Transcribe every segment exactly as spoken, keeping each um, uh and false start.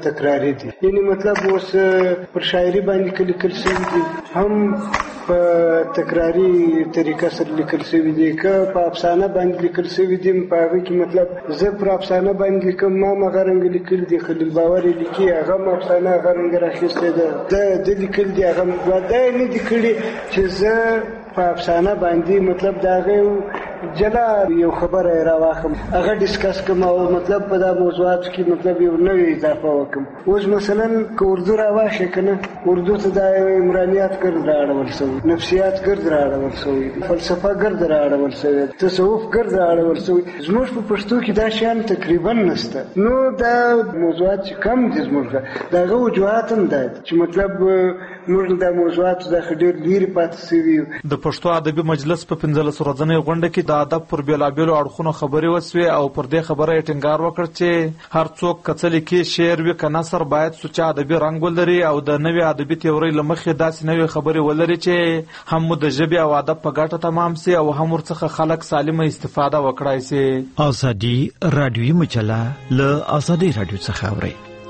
تکراری دي. یعنی مطلب اوس پر شاعري باندې لیکل شوي دي هم په تکراری طریقه سره لیکل شوي دي، که په افسانه باندې لیکل شوي دي په هغه کې مطلب زه پر افسانه باندې لیکم ما مغه رنګ لیکل دي، خلیل باور لیکي هغه هم افسانه هغه رنګ راخیستې ده، د د لیکل دي هغه دا نه دي کړي چې زه په افسانه باندې مطلب دا هغه جلا یو خبره راواخم هغه ډیسکس کوم او مطلب په دا موضوعات کې مطلب یو نوې اضافه وکم. اوس مثلا که اردو راواشه کنه اردو ته دا عمرانیات ګرد راړول شوی، نفسیات ګرد راړول شوی، فلسفه ګرد راړول شوی، تصوف ګرد راړول شوی. زموږ په پښتو کې دا شیان تقریبا نشته. نو دا موضوعات چې کم دي زموږ دغه وجوهات هم ده چې مطلب موږ دا موضوعات د ډېر لري پاتې شوي. د پښتو ادبي مجلس په پنځلس ورځنۍ غونډه کې د ادب پر بیلابیلو اړخونو خبرې وسوې او پر دې خبره یې ټینګار وکړ چې هر څوک که څه لیکي شعر وي که نثر باید سوچه ادبي رنګ ولري او د نوې ادبي تیورۍ له مخې داسې نوې خبرې ولري چې هم مو د ژبې او ادب په ګټه تمام سي او هم ورڅخه خلک سالمه استفاده وکړای سي. ازادي رادیوي مجله له ازادي رادیو څخه اورئ.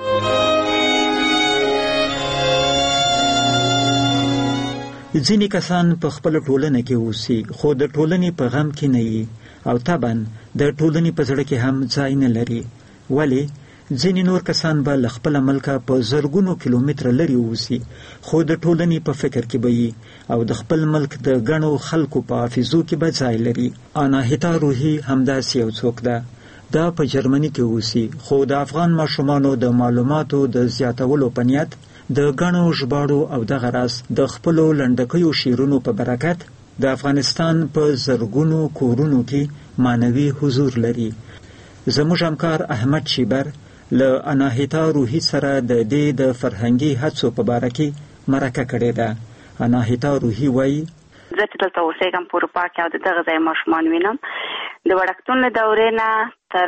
ځینې کسان په خپل ټولنه کې اوسي خو د ټولنې په غم کې نه وي او طبعا د ټولنې په زړه کې هم ځای نه لري. ولې ځینې نور کسان به له خپله ملکه په زرګونو کیلومتره لرې اوسي خو د ټولنې په فکر کې به وي او د خپل ملک د ګڼو خلکو په حافظو کې به ځای لري. آناهیتا روحي همداسې یو څوک ده. دا په جرمني کې اوسي خو د افغان ماشومانو د معلوماتو د زیاتولو په نیت د غنو ژباړو او د غراس د خپلو لنډکیو شیرونو په برکت د افغانستان په زرګونو کورونو کې مانوي حضور لري. زموږ همکار احمد شیبر له اناهیتا روحي سره د دې د فرهنګي هڅو په باره کې مرکه کړې ده. اناهیتا روحي وایي زه چې دلته اوسېږم په اروپا کې او د دغه ځای ماشومان وینم د وړکتون له دورې نه تر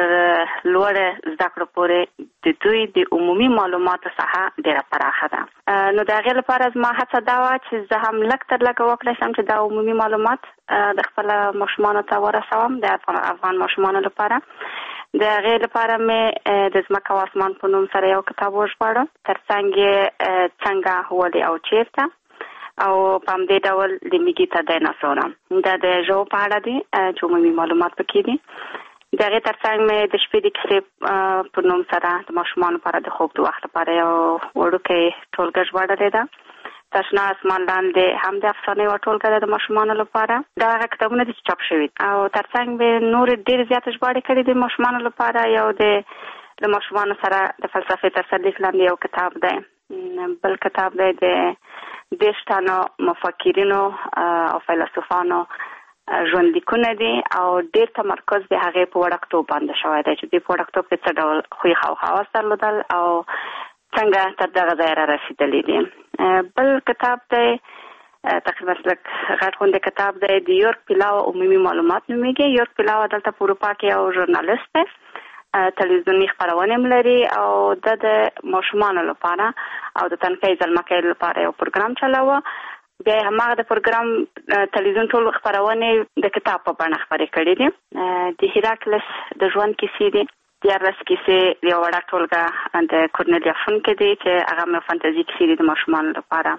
لوړې زده کړو پورې د دوی د عمومي معلوماتو ساحه ډېره پراخه ده. نو د هغې لپاره زما هڅه دا وه چې زه هم لږ تر لږه وکړی شم چې دا عمومي معلومات د خپله ماشومانو ته ورسوم د افغان ماشومانو لپاره. د هغې لپاره مې د ځمکه او اسمان په نوم سره یو کتاب وژباړه، تر څنګ یې څنګه ولې او چیرته او په همدې ډول د میګیتا ډایناسوره دا د ژوو په اړه دي چې عمومي معلومات پکې دي. د هغې تر څنګ مې د شپې د کیسې په نوم سره د ماشومانو لپاره د خوب د وخت لپاره یو وړوکی ټولګه ژباړلې ده. تر شنه اسمان لاندې هم د افسانې یوه ټولګه ده د ماشومانو لپاره. دا هغه کتابونه دي چې چاپ شوي او تر څنګ مې نورې ډېرې زیاتې ژباړې کړي د ماشومانو لپاره. یو د له ماشومانو سره د فلسفې تر سرلیک لاندې یو کتاب دی، بل کتاب دی د دېرش تنو مفکرینو او فیلسوفانو ژوندلیکونه دي او ډېر تمرکز د هغې په وړکتوب باندې شوی دی چې دوی په وړکتوب کې څه ډول خوی او خواص درلودل او څنګه تر دغه ځای را رسېدلي دي. بل کتاب دی تقریبا لږ غټ غوندې کتاب دی د یورک پیلاو عمومي معلومات نومیږي. یورک پیلاو دلته په اروپا کې یو ژورنالیست دی، تلویزیوني خپرونې هم لري او د د ماشومانو لپاره او د تنکۍ زلمکۍ لپاره یو پروګرام چلاوه. بیا یې هماغه د پروګرام تلویزیون ټول خپرونې د کتاب په بڼه خپرې کړي دي. د هیراکلس د ژوند کیسې دي، دیارلس کیسې یوه وړه ټولګه د کورنیلیا فون کې دي چې هغه هم فانتزي کیسې دي د ماشومانو لپاره.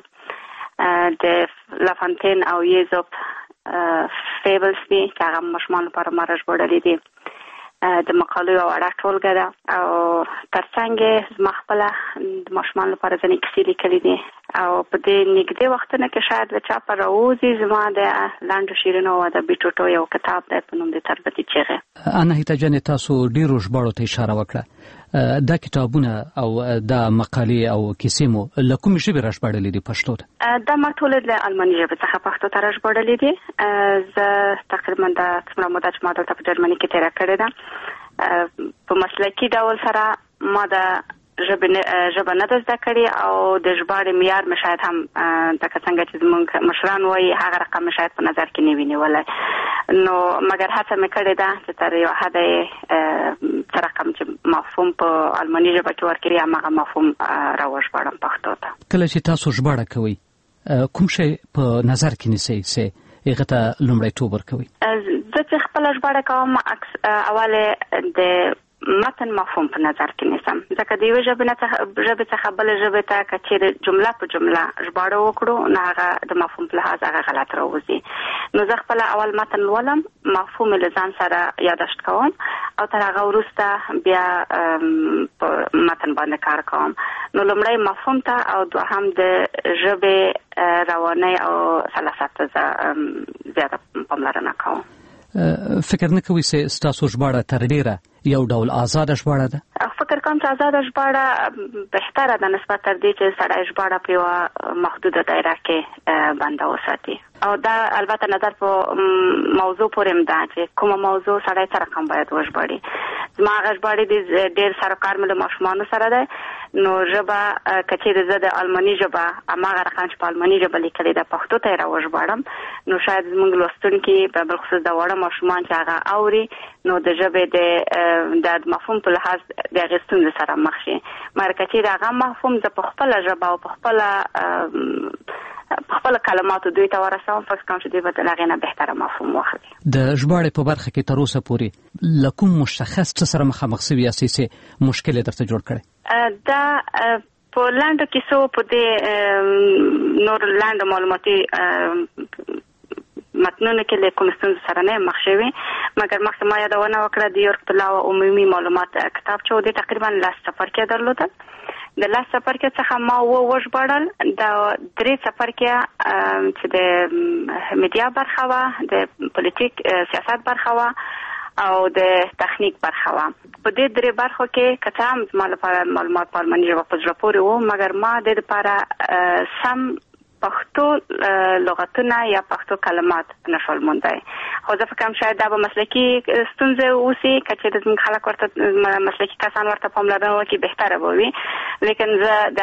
د لافانتین او یزوب فیبلز دي چې هغه هم ماشومانو لپاره ما راژباړلي دي. د مقالو یوه وړه ټولګه ده او تر څنګ یې زما خپله د ماشومانو لپاره ځینې کیسې لیکلي دي او په دې نږدې وختونو کې شاید له چاپه راوځي زما د لنډو شعرونو او ادبي ټوټو یو کتاب دی په نوم د تربتي چیغې. اناهیتا جانې تاسو ډېرو ژباړو ته اشاره وکړه، دا کتابونه او دا مقالې او کیسې مو له کومې ژبې راژباړلې دي پښتو ته؟ دا ما ټولې له الماني ژبې څخه پښتو ته راژباړلې دي. زه تقریبا دا څومره موده چې ما دلته په جرمني کې تېره کړې ده په مسلکي ډول سره ما د ژبه نه ده زده کړې او د ژباړې معیار مې شاید هم لکه څنګه چې زموږ مشران وایي هغه رقم مې شاید په نظر کې نه وي نیولی. نو مګر هڅه مې کړې ده چې تر یو حده یې څه رقم چې مفهوم په الماني ژبه کې ورکړي هماغه مفهوم راوژباړم پښتو ته. کله چې تاسو ژباړه کوئ کوم شی په نظر کې نیسئ چې هغه ته لومړیتوب ورکوئ؟ زه چې خپله ژباړه کوم اول د متن مفهوم په نظر کې نیسم ځکه د یوې ژبې نه ژبې څخه بلې ژبې ته که چیرې جمله په جمله ژباړه وکړو نو هغه د مفهوم په لحاظ هغه غلط راوځي. نو زه خپله اول متن لولم، مفهوم یې له ځان سره یاداشت کوم او تر هغه وروسته بیا په متن باندې کار کوم. نو لومړی مفهوم ته او دوهم د ژبې روانۍ او سلاست ته زیاته پاملرنه کوم. فکر نه کوئ چې ستاسو ژباړه تر ډیره یو ډول آزاده ژباړه ده؟ فکر کوم چې آزاده ژباړه بهتره ده نسبت تر دې چې سړی ژباړه په یوه محدوده دایره کې بنده وساتي. او دا البته نظر په موضوع پورې هم ده چې کومه موضوع سړی سره کم باید وژباړي. زما هغه ژباړې د ډېر سره کار مې له ماشومانو سره دی. نو ژبه که چیرې زه د الماني ژبه هماغه رقم چې په الماني ژبه لیکلې ده پښتو ته یې راوژباړم نو شاید زموږ لوستونکي په بالخصوص د واړه ماشومان چې هغه اوري نو د ژبې د مفهوم په لحاظ د هغې ستونزې سره مخ شي. مګر که چیرې هغه مفهوم زه په خپله ژبه او په خپله په خپل کلماتو دوی ته ورسوم فکر کوم چې دوی به د هغې نه بهتره مفهوم واخلي. د ژباړې په برخه کې تر اوسه پورې له کوم مشخص څه سره مخامخ سوي یاستئ چې مشکل یې درته جوړ کړی؟ دا په لنډو کیسو په دې نور لنډ معلوماتي متنونه کې له کوم ستونزو سره نه مخ شوي. مګر مخکې ما یادونه وکړه د یورک په لاوه عمومي معلومات کتاب چې و دې تقریبا لس څپرکي درلودل. د لس څپرکي څخه ما اووه وژباړل. د درې څپرکي چې د میډیا برخه وه، د پولیټیک سیاست برخه وه او د تخنیک برخه وه. په دې درې برخو کې که څه هم زما لپاره معلومات په الماني ژبه په زړه پورې وو مګر ما د دې لپاره سم پښتو لغتونه یا پښتو کلمات نشول موندای. خو زه فکر کوم شاید دا به مسلکي ستونزې اوسي که چېرې زموږ خلک ورته مسلکي کسان ورته پاملرنه وکړي بهتره به وي. لیکن زه د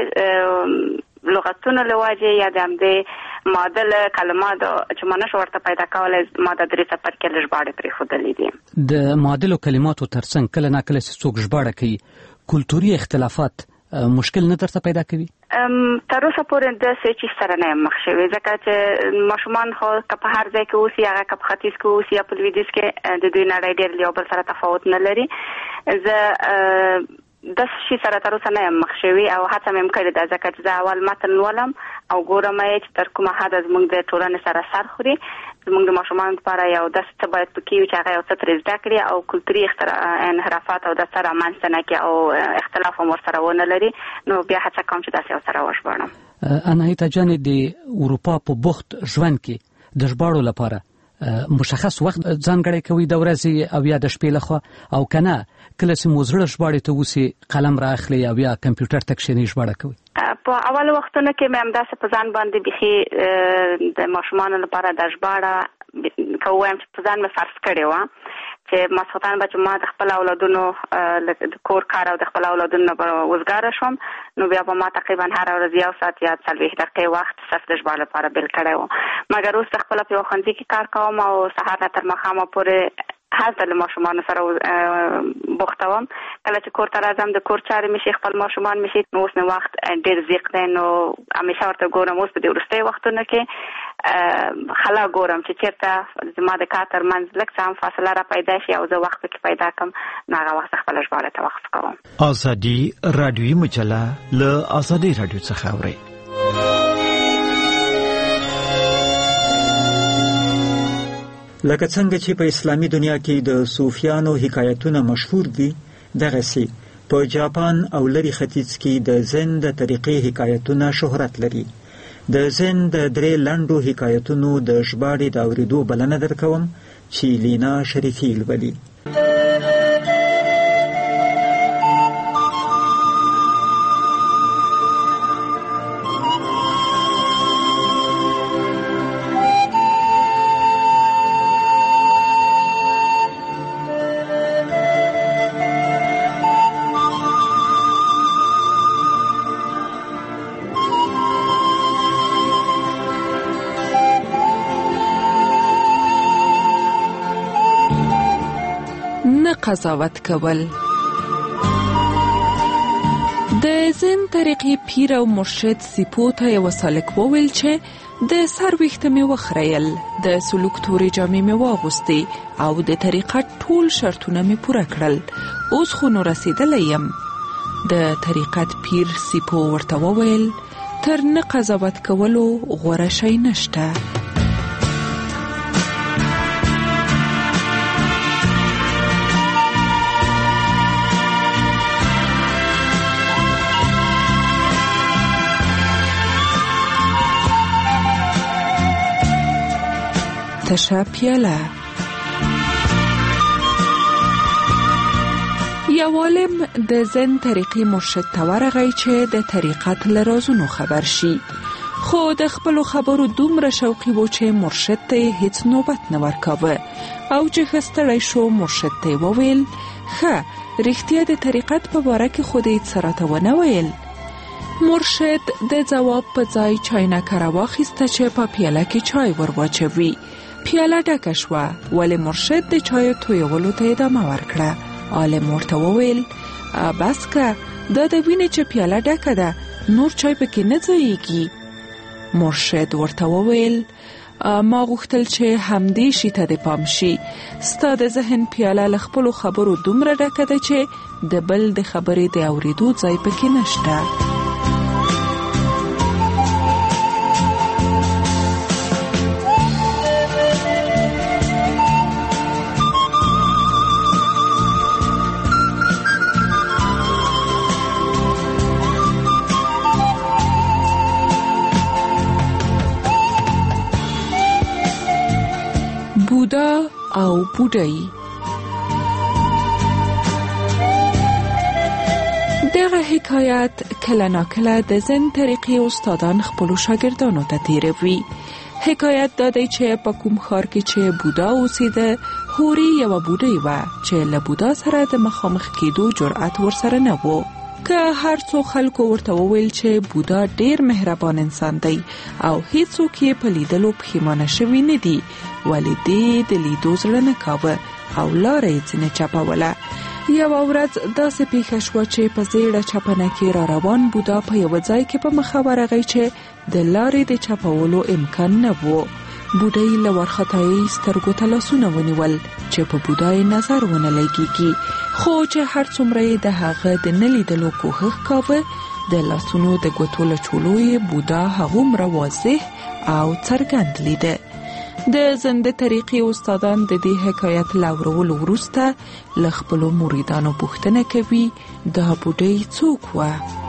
همدې لغتونو له وجې یا د همدې معادل کلماتو چې ما نشو ورته پیدا کولی ما د درې څپرکي له ژباړې پرېښودلې دي. د معادلو کلماتو تر څنګ کله ناکله چې څوک ژباړه کوي کلتوري اختلافات مشکل نه درته پیدا کوي؟ تر اوسه پورې داسې چیز سره نه یم مخ شوې ځکه چې ماشومان خو که په هر ځای کې اوسي هغه که په ختیځ کې اوسي یا په لویدیځ کې د دوی نړۍ ډېر له یو بل سره تفاوت نه لري. زه داسې شي سره تر اوسه نه یم مخ شوې او هڅه مې هم کړې ده ځکه چې زه اول متن لولم او ګورم یې چې تر کومه حده زموږ د ټولنې سره سر خوري. زموږ د ماشومانو لپاره یو داسې څه باید پکې وي چې هغه یو څه ترې زده کړي او کلتوري انحرافات او داسې رامنځته نه کړي او اختلاف هم ورسره ونه لري. نو بیا هڅه کوم چې داسې یو سره وژباړم. اناهیتا جانې د اروپا په بوخت ژوند کې د ژباړو لپاره مشخص وخت ځانګړی کوي د ورځې او یا د شپې لخوا او که نه کله چې مو زړه ژباړې ته اوسي قلم را اخلي او یا کمپیوټر ته کښېنئ ژباړه کوي؟ په اول وختونو کې مې همداسې په ځان باندې بیخي د ماشومانو لپاره د ژباړه که ووایم چې په ځان مې فرض کړې وه چې ماسخوتن به چې ما د خپل اولادونو د کور کار او د خپل اولادونو نه به وزګاره شوم نو بیا به ما تقریبا هره ورځ یو ساعت یا څلوېښت دقیقې وخت صرف د ژباړې لپاره بیل کړی و. مګر اوس خپله په یو ښوونځي کې کار کوم او سهار نه تر ماښامه پورې هلته له ماشومانو سره بوخته وم. کله چې کور ته راځم د کور چارې مې شي خپل ماشومان مې شي نو اوس مې وخت ډېر ضیق دی نو همیشه ورته ګورم. اوس په دې وروستیو وختونو کې خلا ګورم چې چېرته زما د کار ترمنځ لږ څه هم فاصله را پیدا شي او زه وخت پکې پیدا کړم نو هغه وخت خپله ژباړې ته وقف کوم. ازادي راډیویي مجله له ازادي راډیو څخه اورئ. لکه څنګه چې په اسلامي دنیا کې د صوفیانو حکایتونه مشهور دي دغسې په جاپان او لرې ختیځ کې د زن د طریقې حکایتونه شهرت لري. د زن د درې لنډو حکایتونو د ژباړې د اورېدو بلنه درکوم چې لینا شریفي لولي. قضاوت کول. د د زین طریقې پیر او مرشد سیپو ته یو سالک وویل چې د سر ویښته مې وخریل، د سلوک تورې جامې مې واغوستې او د طریقت ټول شرطونه مې پوره کړل، اوس خو نو رسیدلی یم. د طریقت پیر سیپو ورته وویل تر نه قضاوت کولو غوره شی نشته. تشه پیاله. یو عالم د زین طریقې مرشد ته ورغی چې د طریقت له رازونو خبر شي، خو د خپلو خبرو دومره شوقي و چې مرشد ته یې هیڅ نوبت نه ورکاوه او چې ښه ستړی شو مرشد ته یې وویل ښه رښتیا د طریقت په باره کې خو دې څه راته ونه ویل. مرشد د ځواب په ځای چاینکه راواخیسته چې په پیاله کې چای ور واچوي. پیاله ډکه شوه، ولې مرشد د چایو تویولو ته ادامه ورکړه. عالم ورته وویل بس که دا د وینې چې پیاله ډکه ده نور چای پکې نه ځایږي. مرشد ورته وویل ما غوښتل چې همدې شي ته د پام شي، ستا د ذهن پیاله له خپلو خبرو دومره ډکه ده چې د بل د خبرې د اورېدو ځای پکې نشته. بودا او بودایی. دغه حکایت کله ناکله د زین طریقې استادان خپلو شاګردانو ته تیروي. حکایت دا دی چې په کوم ښار کې چې بودا اوسېده هورې یوه بوډۍ وه چې له بودا سره د مخامخ کېدو جرأت ورسره نه و. که هر څو خلکو ورته وویل چې بودا ډیر مهربان انسان دی او هیڅوک یې په لیدلو پښیمانه شوي نه دي، ولې دې د لیدو زړه نه کاوه او لاره یې ځینې چپوله. یوه ورځ داسې پیښه شوه چې په زیړه چپنه کې را روان بودا په یوه ځای کې په مخه ورغی چې د لارې د چپولو امکان نه و. بوډۍ له وارخطایۍ سترګو ته لاسونه ونیول چې په بودا یې نظر ونه لګېږي، خو چې هر څومره یې د هغه د نه لیدلو کوښښ کاوه د لاسونو د ګوتو له چولو یې بودا هغومره واضح او څرګند لیده. د زنده طریقې استادان د دې حکایت له اورولو وروسته له خپلو مریدانو پوښتنه کوي دا بوډۍ څوک وه؟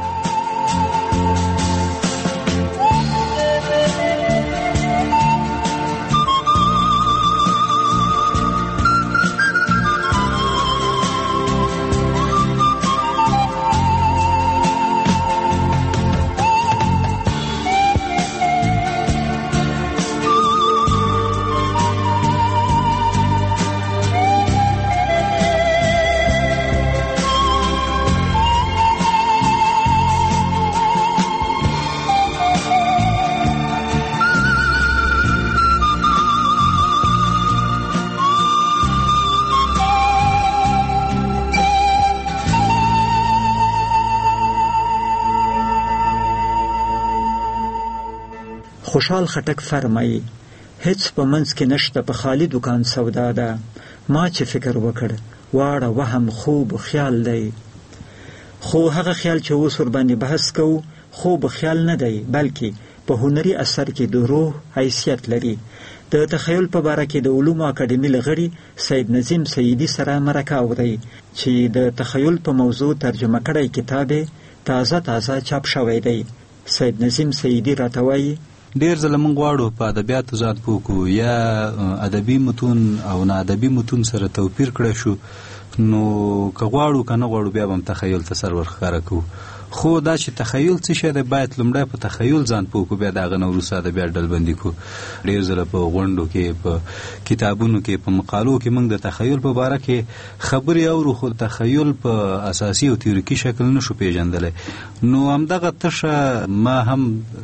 خوشحال خټک فرمایي هیڅ په منځ کې نشته په خالی دکان سودا ده، ما چې فکر وکړ واړه وهم خوب خیال دی. خو هغه خیال چې اوس ورباندې بحث کوو خوب خیال نه دی، بلکې په هنري اثر کې د روح حیثیت لري. د تخیل په باره کې د علومو اکاډمي له غړي سید نظیم سیدي سره مرکه اورئ چې د تخیل په موضوع ترجمه کړی کتاب تازه تازه چاپ شوی دی. سید نظیم سیدي راته وایي ډیر ځله موږ غواړو په ادبیاتو ځان پوه کړو یا ادبي متون او نه ادبي متون سره توپیر کړی شو، نو که غواړو که نه غواړو بیا به هم تخیل ته سر ورښکاره کوو. خو دا چې تخیل څه شی دی باید لومړی په تخیل ځان پوه کړو، بیا د هغه نه وروسته ادبیات ډلبندي کړو. ډېر ځله په غونډو کې په کتابونو کې په مقالو کې موږ د تخیل په باره کې خبرې اورو، خو تخیل په اساسي او تیوریکي شکل نشو پیژندلی. نو همدغه تشه ما هم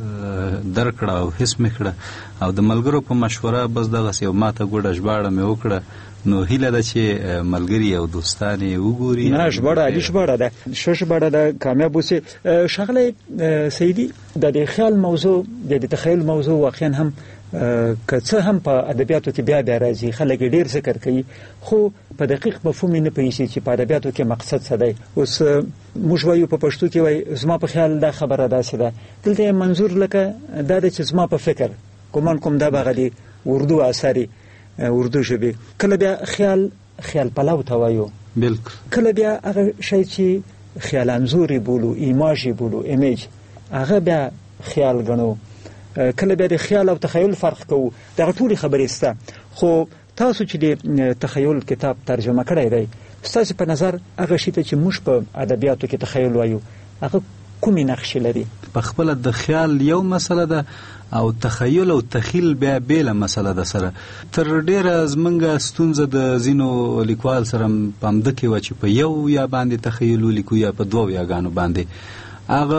درکړه او حس مې کړه او د ملګرو په مشوره بس دغسې یو ماته ګوډه ژباړه مې وکړه. نو هیله ده چې ملګري او دوستان یې وګوري. نه ژباړه عالي ژباړه ده، ښه ژباړه ده، کامیاب اوسي. ښاغلی سیدي د دې خیال موضوع د تخیل موضوع واقعا هم که څه هم په ادبیاتو کې بیا بیا راځي، خلک ډیر ذکر کوي، خو په دقیق مفهوم نه پېژني چې په ادبیاتو کې مقصد څه دی. اوس موږ وایو په پښتو کې وایي زما په خیال دا خبره داسې ده، دلته منظور لکه دا د چې زما په فکر ګمان کوم دا به غلي اردو اثري اردو ژبه. کله بیا خیال خیال پلاو ته وایو، بالکل. کله بیا هغه شی چې خیال انزوري بولو، ایماژي بولو، ایمیج، هغه بیا خیال غنو. کله بیا د خیال او تخیل فرق کوو. دا ټول خبرې سته. خو تاسو چې د تخیل کتاب ترجمه کړی دی، ستاسو په نظر هغه شی ته چې موږ په ادبیاتو کې تخیل وایو هغه کومې نقشې لري؟ په خپل د خیال یو مسله ده او تخیل او تخیل بیا بیله مسله ده. سره تر ډیره زمونږ ستونزه د ځینو لیکوال سره پامده کې و چې په یو یا باندې تخیل ولیکو یا په دوو یاګانو باندې. هغه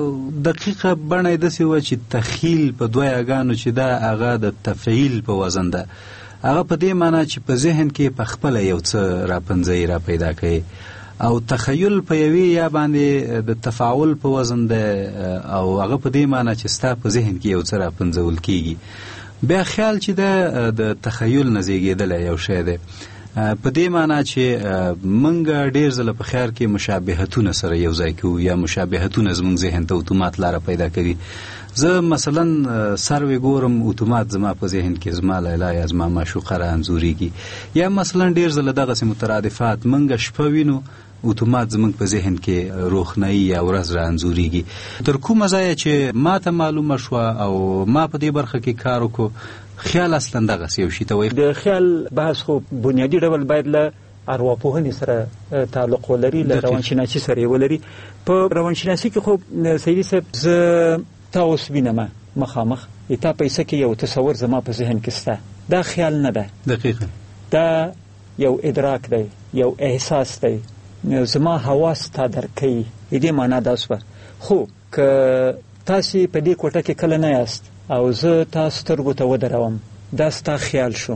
دقیقه بڼه داسې و چې تخیل په دوه یاګانو چې دا هغه د تفعیل په وزن ده. هغه په دې معنی چې په ذهن کې په خپل یو څه راپنځي را پیدا کوي، او تخیل په یوې یا باندې د تفاعل په وزن ده، او هغه په دې معنی چې ستا په ذهن کې یو څه راپنځول کیږي. بیا خیال چې ده د تخیل نه زیږېدلی یو شی دی، په دې معنی چې منګه ډیر ځله په خیال کې مشابهتونه سره یو ځای کوو یا مشابهتونه زموږ ذهن ته اتومات لاره پیدا کوي. زه مثلا سروې ګورم اتومات زما په ذهن کې زما لیلا یا زما معشوقه را انځورېږي، یا مثلا ډیر ځله دغسې مترادفات منګه شپه وینو اتومات زموږ په ذهن کې روښنایي یا ورځ را انځورېږي. تر کومه ځایه چې ما ته معلومه شوه او ما په دې برخه کې کار وکړو، خیال اصلا دغسې یو شي ته وایي. د خیال بحث خو بنیادي ډول باید له ارواپوهنې سره تعلق ولري، له روانشناسي سره ولري. په روانشناسي کې خو سیدي صاحب زه تا اوس وینم مخامخ، تا پیسه کې یو تصور زما په ذهن کې سته، دا خیال نه ده، دقیقا دا یو ادراک دی، یو احساس دی، زما حواس تا درک کوي. دې معنا دا شوه. خو که تاسې په دې کوټه کې کله نه یاست او زه تاسو سترګو ته ودروم، دا ستا خیال شو.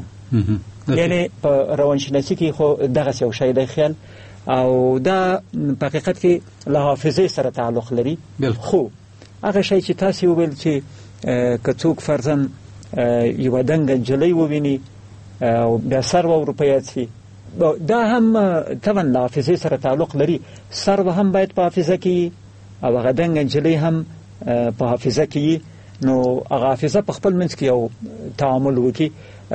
یعنی په روانشناسي کې خو دغسې یو شی دی خیال، او دا په حقیقت کې له حافظې سره تعلق لري. خو هغه شی چې تاسې وویل چې که څوک فرضاً یوه دنګه نجلۍ وویني او بیا سر ورو په یاد شي، دا هم طبعا له حافظې سره تعلق لري. سر به هم باید په حافظه کې او هغه دنګه نجلۍ هم په حافظه کې، نو هغه حافظه په خپل منځ کې یو تعامل وکړي.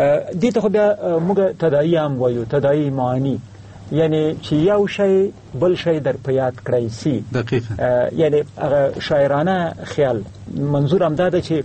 دې ته خو بیا موږ تداعي هم وایو، تداعي معنی، یعنی چې یو شی بل شی در په یاد کړی سي. دقیقا. یعنی هغه شاعرانه خیال منظور هم دا ده چې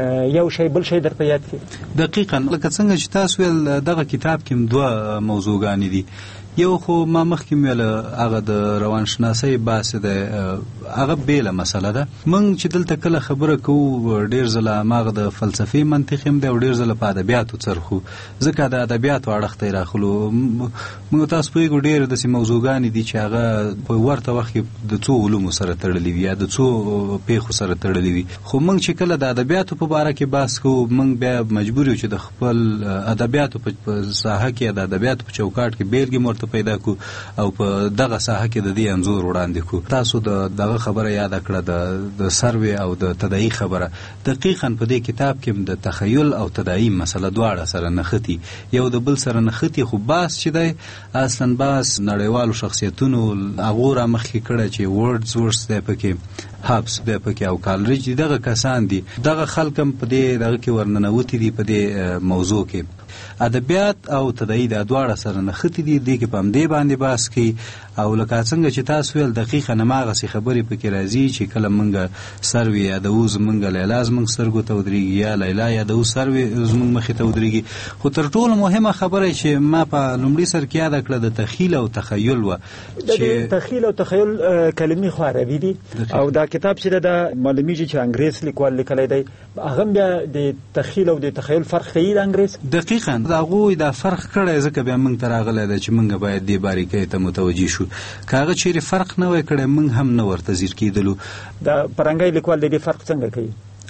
یو شی بل شی در په یاد کړي. دقیقا. لکه څنګه چې تاسو ویل دغه کتاب کې دوه موضوعګانې دي. یو خو ما مخکې ویل هغه د روانشناسۍ بحث ده، هغه بیله مسله ده. موږ چې دلته کله خبره کوو ډېر ځله هماغه د فلسفې منطق هم دی او ډېر ځله په ادبیاتو څرخو، ځکه د ادبیاتو اړخ ته یې راخلو. موږ تاسو پوهېږو ډېر داسې موضوعګانې دي چې هغه په ورته وخت کې د څو علومو سره تړلي وي یا د څو پېښو سره تړلي وي. خو موږ چې کله د ادبیاتو په باره کې بحث کوو، موږ بیا مجبور یو چې د خپل ادبیاتو په ساحه کې یا د ادبیاتو په چوکاټ کې بیلګې مرته پیدا کو او په دغه ساحه کې د دې انځور وړاندې کو. تاسو د دغه خبره یاد کړه، د د سروې او د تداعي خبره. دقیقاً په دې کتاب کې د تخیل او تداعي مسله دواړه سره نښتي، یو د بل سره نښتي. خو باس چې دی اصلا باس نړیوالو شخصیتونو هغو را مخکې کړی چې ورډز ورس دی پکې، هابس دی پکې او کالریج دي، دغه کسان دي، دغه خلک هم په دې دغه کې ورننوتي دي په دې موضوع کې. ادبیات او تداعي دا دواړه سره نښتي دي، دې کې په همدې باندې بحث کوي. او لکه څنګه چې تاسو ویل دقیقاً هماغسې خبرې پکې راځي چې کله موږ سروې یادوو زموږ لیلا زموږ سترګو ته ودرېږي، یا لیلا یادوو سروې زموږ مخې ته ودرېږي. خو تر ټولو مهمه خبره چې ما په لومړي سر کې یاده کړه د تخیل او تخیل وه، چې تخیل او تخیل کلمې خو عربي دي، او دا کتاب چې ده معلومیږي چې انګریز لیکوال لیکلی دی، هغه بیا د تخیل او د تخیل فرق کوي د انګریز. دقیقاً د هغوی دا فرق کړی، ځکه بیا موږ ته راغلی دی چې موږ باید دې باریکۍ ته متوجه شو. که هغه چیرې فرق نه وای کړی موږ هم نه ورته ځیر کېدلو. د فرنګی لیکوال د دې فرق څنګه کوي؟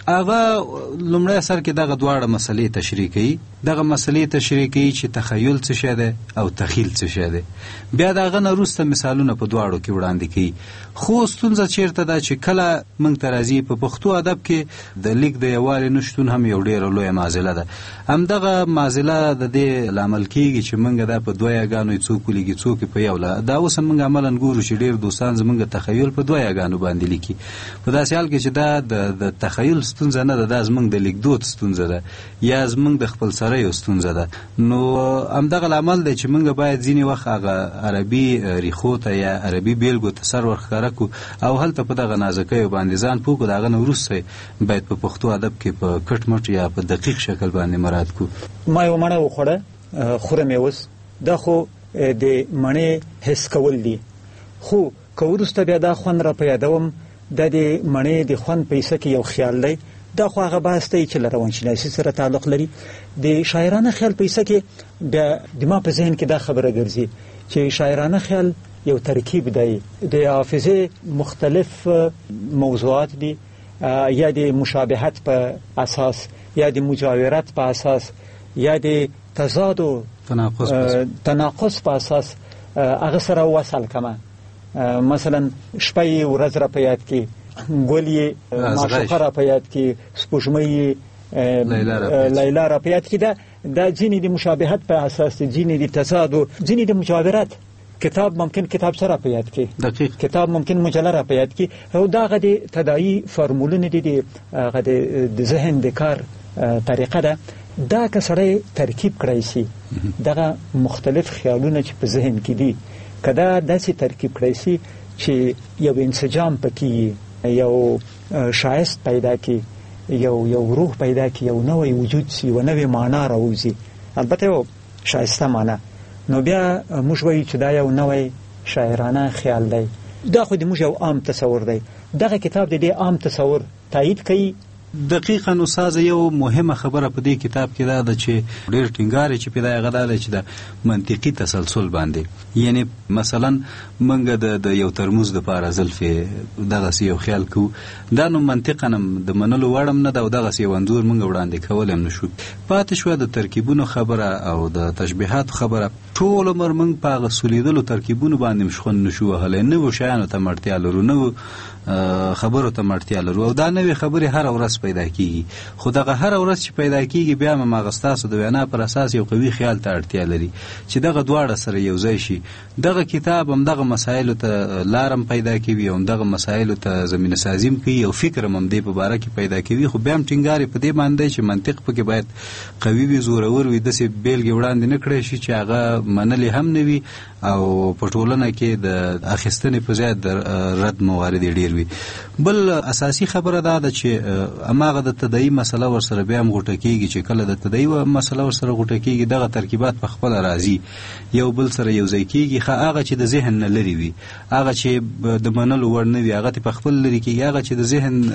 هغه لومړی اثر کې دغه دواړه مسلې تشریح کوي. دغه مسلې تشریح کوي چې تخیل څه شی دی او تخیل څه شی دی. بیا د هغه نه وروسته مثالونه په دواړو کې وړاندې کوي. خو ستونزه چیرته ده چې کله موږ ته راځي په پښتو ادب کې د لیک د یووالي نشتون هم یو ډېره لویه معضله ده. همدغه معضله د دې لامل کېږي چې موږ دا په دوه یګانو څوک ولیکي څوک په یو له دا اوس موږ عملاً ګورو چې ډېر دوستان زموږ تخیل په دوه یګانو باندې لیکي. په داسې حال کې چې دا د تخیل ستونزه نه ده، دا زموږ د لیکدود ستونزه ده یا زموږ د خپل سریو ستونزه ده. نو همدغه لامل دی چې موږ باید ځینې وخت هغه عربي ریښو ته یا عربي بیلګو ته سر ورښکاره کړو او هلته په دغه نازکیو باندې ځان پوه کړو. د هغه نه وروسته باید په پښتو ادب کې په کټ مټ یا په دقیق شکل باندې مراعات کړو. ما یو مڼه وخوړه، خورم یې اوس، دا خو د مڼې حس کول دي. خو که وروسته بیا دا خوند را په یادوم، دا د مڼې د خوند په حصه کې یو خیال دی. دا خو هغه بحث دی چې له روانشناسي سره تعلق لري. د شاعرانه خیال په حصه کې بیا د ما په ذهن کې دا خبره ګرځي چې شاعرانه خیال یو ترکیب دی د حافظه مختلف موضوعات دي، یا د مشابهت په اساس یا د مجاورت په اساس یا د تضاد او تناقض تناقض په اساس هغه سره وصل کما. مثلا شپې ورځ را په یاد کې، ګولې معشوقه را په یاد کې، سپوږمۍ لیلا را په یاد کې. دا دا ځینې د مشابهت په اساس دي، ځینې د تضاد او ځینې د مجاورت. کتاب ممکن کتاب سره په یاد کې، دقیق کتاب ممکن مجله را په یاد کې. او دا غدي تداعي فارمولونه دي، غدي د ذهن د کار طریقه ده. دا که سره ترکیب کړی شي دغه مختلف خیالونه چې په ذهن کې دي، کدا داسې ترکیب کړی شي چې یو انسجام پکې، یو شایست پیدا کی، یو یو روح پیدا کی، یو نوې وجود سی، و نوې معنا راوځي. البته یو شایسته معنا. نو بیا موږ وایو چې دا یو نوې شاعرانه خیال دی. دا خو د موږ یو عام تصور دی. دغه کتاب د دې عام تصور تایید کوي. دقیقاً استاد یو مهمه خبره په دې کتاب کې دا ده چې ډېر ټینګار چې پیدا غدا چې د منطقي تسلسل باندې، یعنی مثلا منګه د یو ترموز د پاره زلفې دغه یو خیال کو، دا نو منطقاً د منلو وړم نه دا، دغه یو انځور منګه وړاندې کول هم نشو. پاتې شو د ترکیبونو خبره او د تشبیهات خبره. ټول عمر منګ په غسولیدلو ترکیبونو باندې مشخون نشو هله نه و شایانو ته مرتیا لرو، نه خبرو ته مرتیا لرو، او دا نوې خبرې هر ورځ پیدا کیږي. خو دغه هر ورځ چې پیدا کیږي بیا هم مغستاسو د وینا پر اساس یو قوي خیال ته اړتیا لري چې دغه دواړه سره یو ځای شي. دغه کتاب هم دغه مسایلو ته لارم پیدا کوي او دغه مسایلو ته زمینه سازیم کوي او فکر هم دې په باره کې پیدا کوي. خو بیا هم ټینګار په دې باندې چې منطق پکې باید قوي وي، زورور وي، داسې بیلګې وړاندې نه کړی شي چې هغه منلې هم نه وي او په ټولنه کې د اخیستنې په ځای د رد موارد ډېر وي. بل اساسي خبره دا ده چې اماغه د تداعي مسله ورسره بیا هم غوټه کېږي چې کله د تداعي مسله ورسره غوټه کېږي دغه ترکیبات په خپل راځي یو بل سره یو ځای کېږي. خو هغه چې د ذهن نه لري وي، هغه چې د منلو وړ نه وي، هغه په خپل لري کېږي. هغه چې د ذهن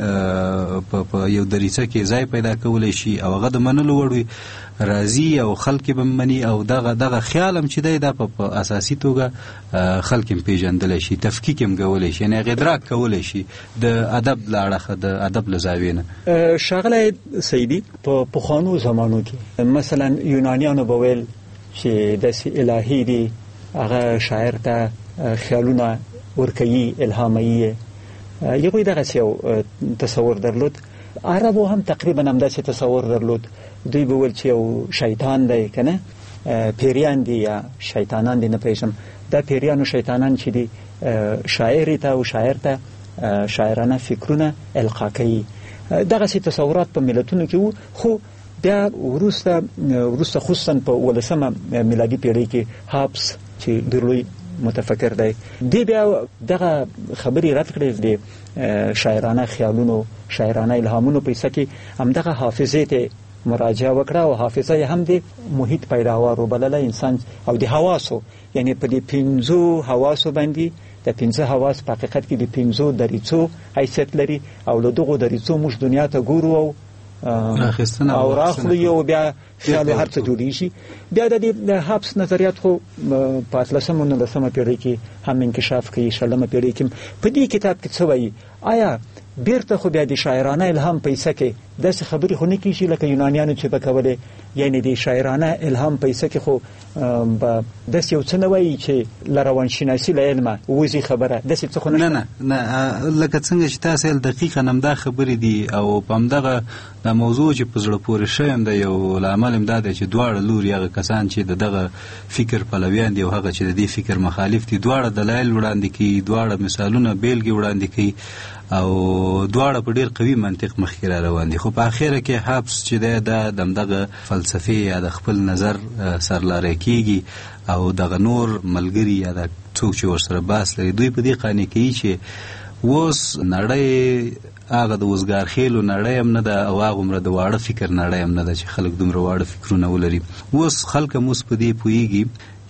په یو دریڅه کې ځای پیدا کولی شي او هغه د منلو وړ وي راځي او خلک به مني. او دغه دغه خیال هم چې دی دا په اساسي توګه خلک هم پیژندلی شي، تفکیک هم کولی شي، یعنې ادراک کولی شي د ادب له اړخه، د ادب له زاویې نه. ښاغلی سیدي، په پخوانو زمانو کې مثلا یونانیانو به ویل چې داسې الهي دي، هغه شاعر ته خیالونه ورکوي، الهاموي. یوی دغسې یو تصور درلود. عربو هم تقریبا همداسې تصور درلود. دوی به ویل چې یو شیطان دی که نه، پیریان دي یا شیطانان دي، نه پوهېږم. دا پیریان او شیطانان چې دي شاعر ته او شاعر ته شاعرانه فکرونه القا کوي. دغسې تصورات په ملتونو کې وو. خو بیا وروسته وروسته خصوصا په ولسمه میلادي پیړۍ کې هابس چې ډېر لوی متفکر دی، دی بیا دغه خبرې رد کړې د شاعرانه خیالونو، شاعرانه الهامونو په حصه کې همدغه حافظې ته مراجعه وکړه او حافظه یې هم د محیط پیداوار وبلله، انسان او د حواسو، یعنی په دې پنځو حواسو باندې. د پنځه حواس په حقیقت کې د پنځو دریڅو حیثیت لري او له دغو دریڅو موږ دنیا ته ګورو او او راخلو یو بیا خیال هر څه جوړیږي. بیا د دې هابس نظریات خو په اتلسمه نولسمه پیړۍ کې هم انکشاف کوي، شلمه پیړۍ کې. په دې کتاب کې څه وایي؟ آیا بیرته خو بیا د شاعرانه الهام پیسه کې داسې خبرې خو نه کېږي لکه یونانیانو چې به کولې، یعنې د شاعرانه الهام پیسه کې خو به داسې یو څه نه وایي چې له روانشناسي له علمه وځي خبره، داسې څه خو نه نه نه لکه څنګه چې تاسو یې دقیقا همدا خبرې دي. او په همدغه د موضوع چې په زړه پورې شوی یم د یو لامل هم دا دی چې دواړه لوري هغه کسان چې د دغه فکر پلویان دي او هغه چې د دې فکر مخالف دي دواړه دلایل وړاندې کوي، دواړه مثالونه بیلګې وړاندې کوي او دواړه په ډیر قوي منطق مخکې را روان دي. خو په اخره کې حبس چې دی دا د دغه فلسفې یا د خپل نظر سرلاری کیږي او دغه نور ملګري یا د څوک چې ورسره بحث لري دوی په دې قانع کوي چې اوس نړۍ هغه د وزګار خېلو نړۍ هم نه ده او هغومره د واړه فکر نړۍ هم نه ده چې خلک دومره واړه فکرونه ولري. اوس خلک هم اوس په دې پوهېږي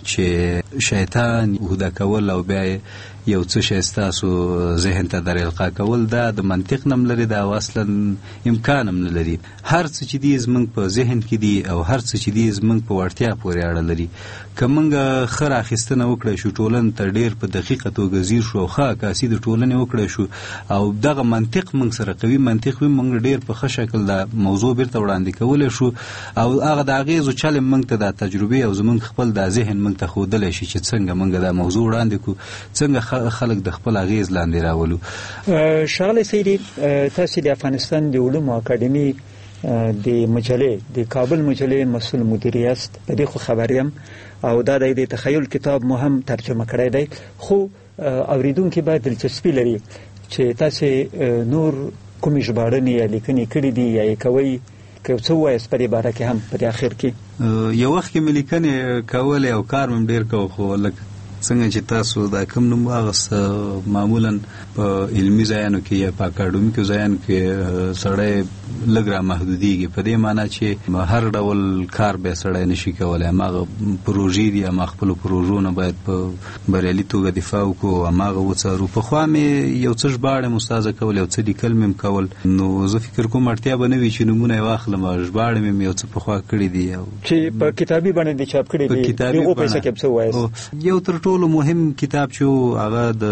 چې شیطان هوده کول او بیا یو څه شی ستاسو ذهن ته در القا کول دا د منطق نه هم لري، دا اصلا امکان هم نه لري. هر څه چې دي زموږ په ذهن کې دي او هر څه چې دي زموږ په وړتیا پورې اړه لري. که موږ ښه راخیستنه وکړی شو ټولنې ته ډېر په دقیقه توګه ځیر شو او ښه عکاسي د ټولنې وکړی شو او دغه منطق موږ سره قوي منطق وي، موږ ډېر په ښه شکل دا موضوع بیرته وړاندې کولی شو او هغه د اغېزو چل موږ ته دا تجربې او زموږ خپل دا ذهن موږ ته ښودلی شي چې څنګه موږ دا موضوع وړاندې کړو، څنګه خلک د خپل اغېز لاندې راولو. ښاغلی سیدي، تاسو د افغانستان د علومو اکاډمي د مجلې د کابل مجلې مسؤل مدیر یاست، په دې خو خبر یم او دا د تخیل کتاب مو هم ترجمه کړی دی. خو اوریدونکي باید دلچسپي لري چې تاسو نور کومې ژباړنې یا لیکنې کړې دي یا یې کوئ، که څه ووایاست په دې باره کې هم په دې اخر کې. یو وخت کې مې لیکنې کولې او کار مې ډېر کوه، خو لکه څنګه چې تاسو دا کوم نوم واغست معمولا په علمي ځایانو کې یا په اکاډمیکو ځایانو کې سړی لږ را محدودېږي، په دې معنی چې هر ډول کار به سړی نشي کولی. هماغه پروژې دي، هماغه خپلو پروژو نه باید په بریالي توګه دفاع وکړو، هماغه وڅارو. پخوا مې یو څه ژباړې م استاذه کول، یو څه لیکل مې م کول، نو زه فکر کوم اړتیا به نه وي چې نومونه یې واخلم او ژباړې مې یو څه پخوا کړي دي چې په کتابي بڼه دي چاپ کړي دي. دغو پیسه کې څه وایاست؟ یو تر ټولو مهم کتاب چې هغه د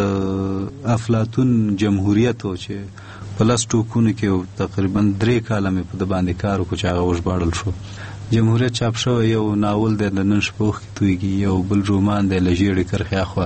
افلاطون جمهوریت و چې په لس ټوکونو کې تقریبا درې کاله مې په د باندې کار وکړو چې هغه وژباړل شو. جمهوریت چاپ شوی یو ناول دی د نن شپه اوښکې تویږي، یو بل رومان دی له ژیړې کرښې اخوا،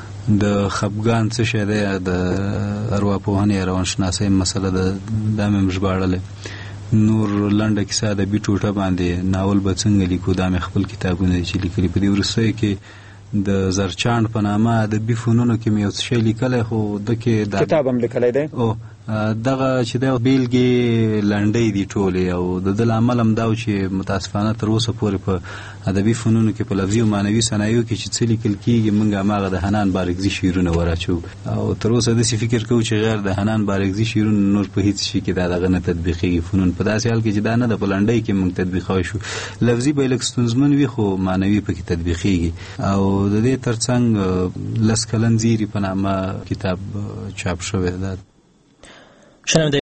د خپګان څه شی دی د ارواپوهنې یا روانشناسۍ مسله ده، دا مې ژباړلی. نور لنډه کیسه ادبي ټوټه باندې ناول به څنګه لیکو، دا مې خپل کتابونه دي چې لیکلي. په دې وروستیو کې د زرچاند په نامه ادبي فنونو کې مې یو څه شی لیکلی، خو دکې کتاب هم لیکلی دی. او دغه چې دی بیلګې لنډۍ دي ټولې او د ده لامل هم دا و چې متاسفانه تر اوسه پورې په ادبي فنونو کې په لفظي او معنوي صنایعو کې چې څه لیکل کېږي موږ هماغه د حنان بارکزي شعرونه وراچوو او تر اوسه داسې فکر کوو چې غیر د حنان بارکزي شعرونه نور په هېڅ شي کې دا دغه نه تطبیقېږي فنون، په داسې حال کې چې دا نه ده په لنډۍ کې موږ تطبیقوی شو. لفظي به یې لږ ستونزمن وي خو معنوي پکې تطبیقېږي او د دې تر څنګ لس کلن زیري په نامه کتاب چاپ شوی ده.